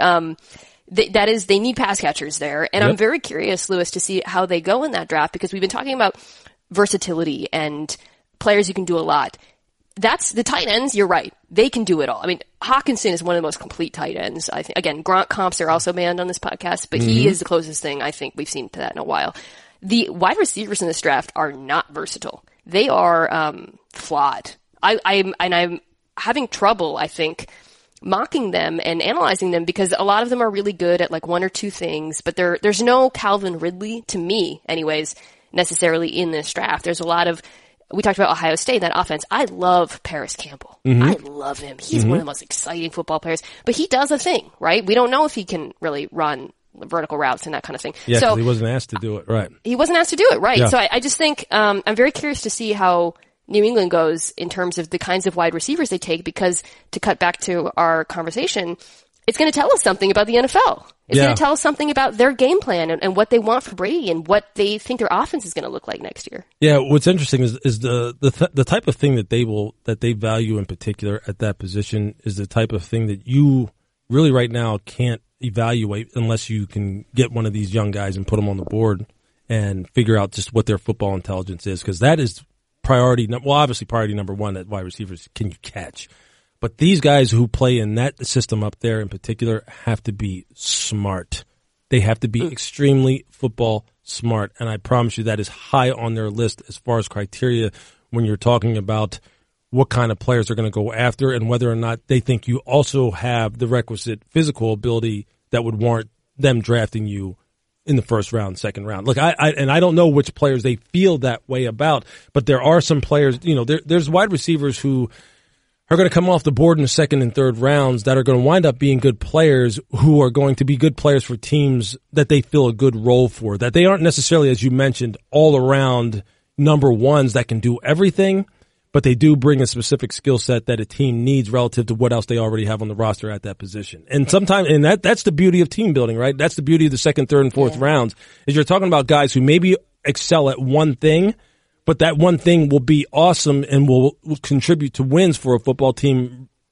they need pass catchers there, and I'm very curious, Lewis, to see how they go in that draft because we've been talking about versatility and players who can do a lot. That's the tight ends. You're right. They can do it all. I mean, Hawkinson is one of the most complete tight ends. I think, again, Gronk comps are also banned on this podcast, but he is the closest thing I think we've seen to that in a while. The wide receivers in this draft are not versatile. They are, flawed. I'm having trouble, I think, mocking them and analyzing them because a lot of them are really good at like one or two things, but there's no Calvin Ridley, to me anyways, necessarily in this draft. There's a lot of, we talked about Ohio State, that offense. I love Paris Campbell. I love him. He's one of the most exciting football players, but he does a thing, right? We don't know if he can really run vertical routes and that kind of thing. Yeah, so he wasn't asked to do it, right? He wasn't asked to do it, right? Yeah. So I just think, I'm very curious to see how New England goes in terms of the kinds of wide receivers they take, because to cut back to our conversation, it's going to tell us something about the NFL. It's going to tell us something about their game plan and what they want for Brady and what they think their offense is going to look like next year. Yeah, what's interesting is the type of thing that they value in particular at that position is the type of thing that you really right now can't evaluate unless you can get one of these young guys and put them on the board and figure out just what their football intelligence is, because that is obviously priority number one at wide receivers. Can you catch? But these guys who play in that system up there in particular have to be smart. They have to be extremely football smart. And I promise you that is high on their list as far as criteria when you're talking about what kind of players they're going to go after and whether or not they think you also have the requisite physical ability that would warrant them drafting you in the first round, second round. Look, I don't know which players they feel that way about, but there are some players, there's wide receivers who are going to come off the board in the second and third rounds that are going to wind up being good players who are going to be good players for teams that they feel a good role for, that they aren't necessarily, as you mentioned, all around number ones that can do everything, but they do bring a specific skill set that a team needs relative to what else they already have on the roster at that position. And sometimes, and that's the beauty of team building, right? That's the beauty of the second, third, and fourth rounds, is you're talking about guys who maybe excel at one thing, but that one thing will be awesome and will contribute to wins for a football team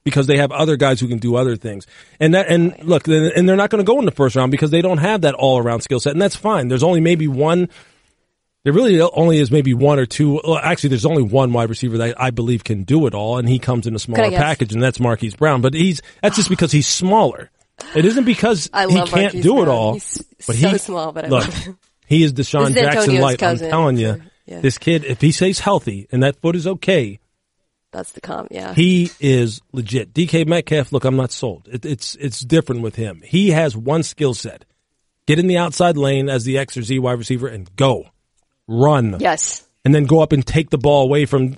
because they have other guys who can do other things. And look, and they're not going to go in the first round because they don't have that all-around skill set, and that's fine. There's only maybe one. There really only is maybe one or two. Well, actually, there's only one wide receiver that I believe can do it all, and he comes in a smaller package, and that's Marquise Brown. But that's just because he's smaller. It isn't because he can't do it all. But he's so small, but I love him. He is Deshaun Jackson light. I'm telling you, this kid, if he stays healthy and that foot is okay, that's the comp. Yeah, he is legit. DK Metcalf, look, I'm not sold. It's different with him. He has one skill set: get in the outside lane as the X or Z wide receiver and go. Run. Yes. And then go up and take the ball away from,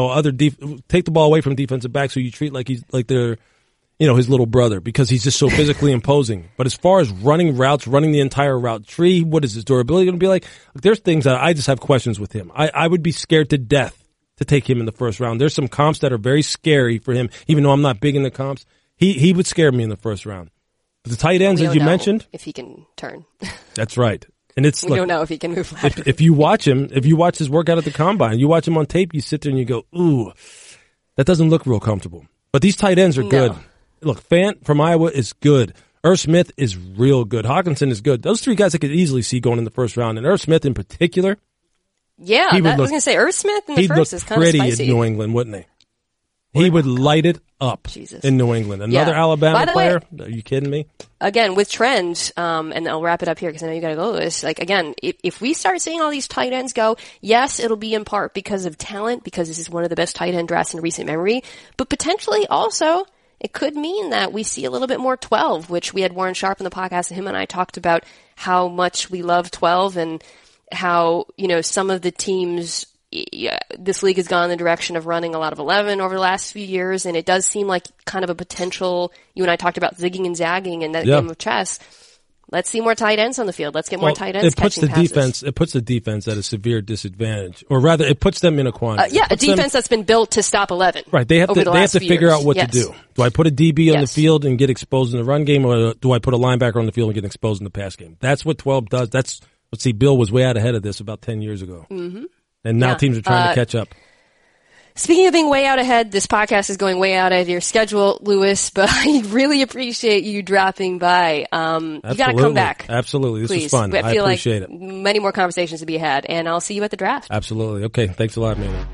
take the ball away from defensive backs who you treat like they're, his little brother, because he's just so physically imposing. But as far as running routes, running the entire route tree, what is his durability going to be like? There's things that I just have questions with him. I would be scared to death to take him in the first round. There's some comps that are very scary for him, even though I'm not big in the comps. He would scare me in the first round. But the tight ends, as you mentioned. If he can turn. That's right. And we don't know if he can move laterally. If you watch his workout at the combine, you watch him on tape, you sit there and you go, ooh, that doesn't look real comfortable. But these tight ends are good. Look, Fant from Iowa is good. Irv Smith is real good. Hawkinson is good. Those three guys I could easily see going in the first round. And Irv Smith in particular. Yeah, I was going to say Irv Smith in the first is kind of spicy. He'd look pretty in New England, wouldn't he? He would light it up in New England. Another Alabama player? Are you kidding me? Again, with trend, and I'll wrap it up here because I know you got to go to this. Like, again, if we start seeing all these tight ends go, yes, it'll be in part because of talent, because this is one of the best tight end drafts in recent memory, but potentially also it could mean that we see a little bit more 12, which we had Warren Sharp in the podcast, and him and I talked about how much we love 12 and how, some of the teams, this league has gone in the direction of running a lot of 11 over the last few years, and it does seem like kind of a potential. You and I talked about zigging and zagging in that game of chess. Let's see more tight ends on the field. Let's get more tight ends catching passes. It puts the defense at a severe disadvantage, or rather, it puts them in a quandary. A defense that's been built to stop 11. Right. They have to figure out what to do. Do I put a DB on the field and get exposed in the run game, or do I put a linebacker on the field and get exposed in the pass game? That's what 12 does. Bill was way out ahead of this about 10 years ago. Mm-hmm. And now teams are trying to catch up. Speaking of being way out ahead, this podcast is going way out of your schedule, Louis, but I really appreciate you dropping by. You got to come back. Absolutely. This was fun. I feel appreciate it. Many more conversations to be had, and I'll see you at the draft. Absolutely. Okay. Thanks a lot, man.